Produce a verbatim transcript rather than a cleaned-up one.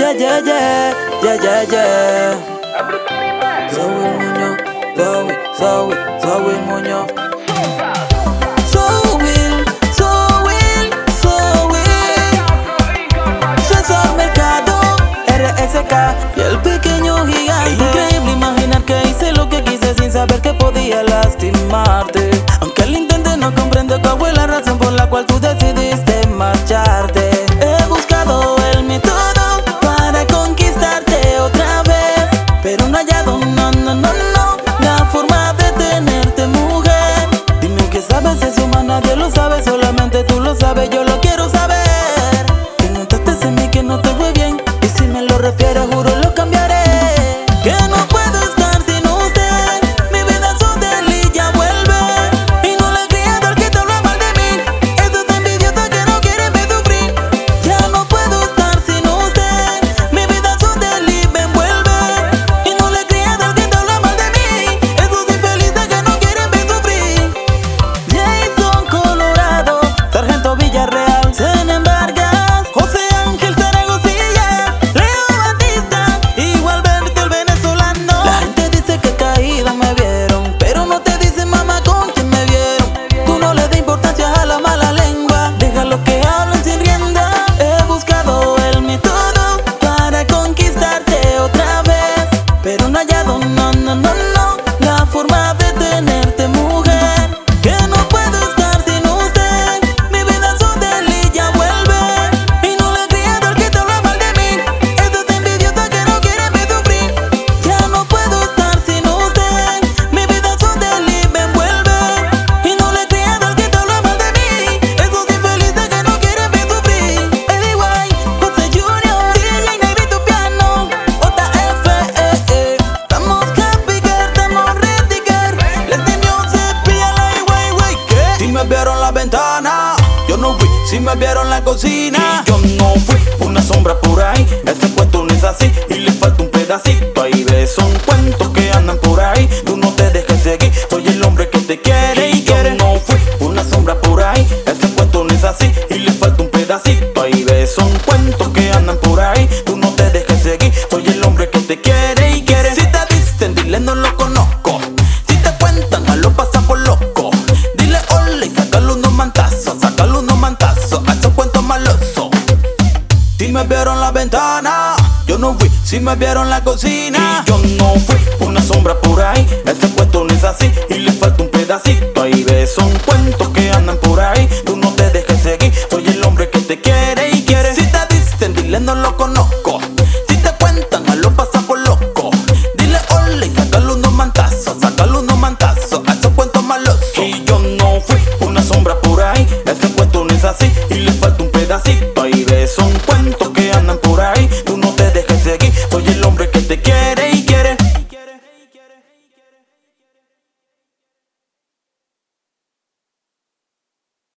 yeah, yeah, yeah, yeah, yeah, yeah. Zoe Muñoz, Zoe, Zoe, Zoe Muñoz. Zoe, Zoe, Zoe. César Mercado, R S K y el pequeño gigante. Increíble imaginar que hice lo que quise sin saber que podía lastimarte. Aunque al intente no comprendo cuál fue la razón por la cual tú decidiste marcharte. He buscado el método para conquistarte otra vez, pero no he hallado, no, no, no, no, la forma de tenerte, mujer. Dime que sabes eso, más nadie lo sabe, solamente tú lo sabes, yo lo quiero saber. Que notaste en mí que no te fue bien, y si me lo refieres juro lo cambiaré. Que no puedo estar sin usted, mi vida son de él y ya vuelve. Y no le creas al que te habla mal de mí, esos envidiosos que no quieren ver sufrir. Ya no puedo estar sin usted, mi vida son de él y me envuelve. Y no le creas al que te habla mal de mí, esos infelices que no quieren ver sufrir. Jason Colorado, Sargento Villarreal, Zen Vargas, José Ángel Zaragozilla, Leo Batista y Gualberto el venezolano. La gente dice que caída me vieron, pero no te dicen mamá con quién me vieron. Tú no le das importancia a la mala lengua, déjalo que hablen sin rienda. He buscado el método para conquistarte otra vez, pero no he hallado, no, no, no, no, la forma de tenerte, mujer. Que no puedo estar sin usted, mi vida son de él y ya vuelve. Y no le creas al que te habla mal de mí, esos envidiosos que no quieren ver sufrir. Ya no puedo estar sin usted, mi vida son de él y me envuelve. Y no le creas al que te habla mal de mí, esos infelices que no quieren ver sufrir. Eddie White, José Junior, D J Negrito Piano, J F E E. Estamos happy girl, estamos ready girl. Les tenía cepilla la way, way, ¿qué? Si me vieron la ventana, yo no fui. Si me vieron la cocina, y yo no fui. Una sombra por ahí, ese cuento no es así. Y le falta un pedacito, ahí ves. Son cuentos que andan por ahí. Tú no te dejes seguir, soy el hombre que te quiere. Y yo no fui. Una sombra por ahí, ese cuento no es así. Y le falta un pedacito, ahí ves. Son cuentos que andan por ahí. Tú no te dejes seguir, soy el hombre que te quiere y quiere. Si te dicen, dile no lo conozco. Si te cuentan, a lo pasa por loco. Dile hola y sácale unos mantazos, sácale unos mantazos a esos cuentos malosos. Si me vieron la ventana, yo no fui. Si me vieron la cocina, y yo no fui. Una sombra por ahí, ese cuento no es así. Y le falta un pedacito, ahí ves. Son cuentos que andan por ahí. Tú no te dejes seguir, soy el hombre que te quiere y quiere. Si te dicen, dile no lo conozco. Si te cuentan, a lo pasa por loco. Dile hola y sácale unos mantazos, sácale unos mantazos a esos cuentos malosos. Y yo no fui. Una sombra por ahí, ese cuento no es así. Y le falta un pedacito.